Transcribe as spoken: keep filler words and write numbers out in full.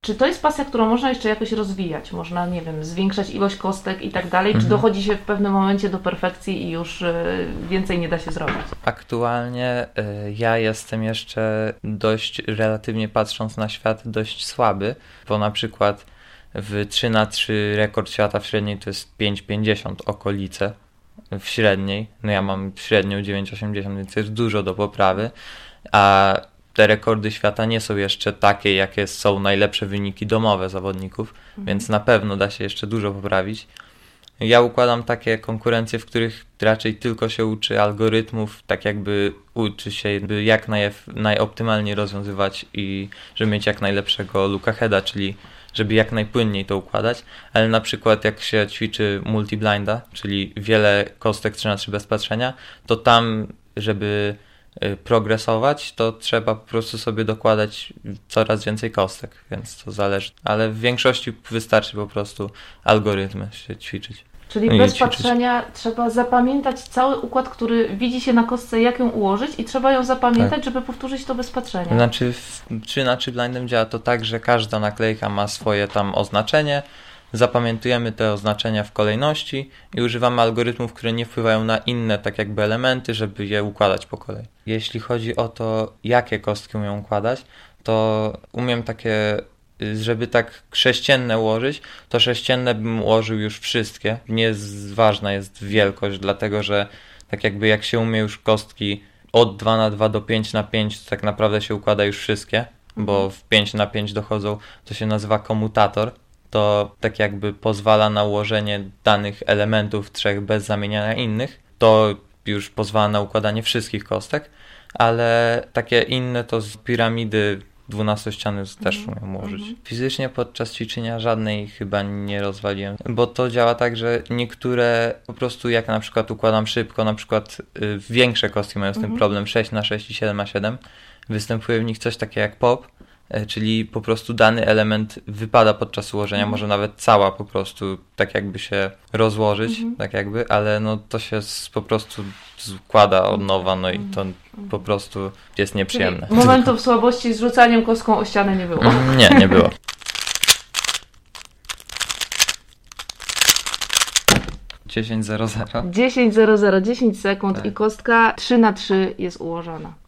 Czy to jest pasja, którą można jeszcze jakoś rozwijać? Można, nie wiem, zwiększać ilość kostek i tak dalej? Czy Mhm. dochodzi się w pewnym momencie do perfekcji i już y, więcej nie da się zrobić? Aktualnie y, ja jestem jeszcze dość, relatywnie patrząc na świat, dość słaby, bo na przykład w trzy na trzy rekord świata w średniej to jest pięć pięćdziesiąt okolice w średniej. No ja mam średnią dziewięć osiemdziesiąt, więc jest dużo do poprawy, a te rekordy świata nie są jeszcze takie, jakie są najlepsze wyniki domowe zawodników, mhm. więc na pewno da się jeszcze dużo poprawić. Ja układam takie konkurencje, w których raczej tylko się uczy algorytmów, tak jakby uczy się by jak naj, najoptymalniej rozwiązywać i żeby mieć jak najlepszego looka heada, czyli żeby jak najpłynniej to układać, ale na przykład jak się ćwiczy multi-blinda, czyli wiele kostek trzy na trzy bez patrzenia, to tam, żeby progresować, to trzeba po prostu sobie dokładać coraz więcej kostek, więc to zależy. Ale w większości wystarczy po prostu algorytmy się ćwiczyć. Czyli no bez patrzenia trzeba zapamiętać cały układ, który widzi się na kostce, jak ją ułożyć i trzeba ją zapamiętać, tak. żeby powtórzyć to bez patrzenia. Znaczy w trzy na trzy blindem działa to tak, że każda naklejka ma swoje tam oznaczenie, zapamiętujemy te oznaczenia w kolejności i używamy algorytmów, które nie wpływają na inne tak jakby elementy, żeby je układać po kolei. Jeśli chodzi o to, jakie kostki umiem układać, to umiem takie, żeby tak sześcienne ułożyć, to sześcienne bym ułożył już wszystkie. Nie jest ważna jest wielkość, dlatego że tak jakby jak się umie już kostki od dwa na dwa do pięć na pięć, to tak naprawdę się układa już wszystkie, bo w pięć na pięć dochodzą, to się nazywa komutator. To tak jakby pozwala na ułożenie danych elementów trzech bez zamieniania innych. To już pozwala na układanie wszystkich kostek, ale takie inne to z piramidy dwunastościany też mm-hmm. umiem ułożyć. Mm-hmm. Fizycznie podczas ćwiczenia żadnej chyba nie rozwaliłem, bo to działa tak, że niektóre po prostu jak na przykład układam szybko, na przykład y, większe kostki mają z tym mm-hmm. problem sześć na sześć i siedem na siedem, występuje w nich coś takiego jak pop, czyli po prostu dany element wypada podczas ułożenia, mhm. może nawet cała po prostu tak jakby się rozłożyć, mhm. tak jakby, ale no to się z, po prostu składa od nowa, no mhm. i to po prostu jest nieprzyjemne. Czyli momentów słabości z rzucaniem kostką o ścianę nie było? Nie, nie było. dziesięć zero zero. dziesięć zero zero, dziesięć sekund tak. i kostka trzy na trzy jest ułożona.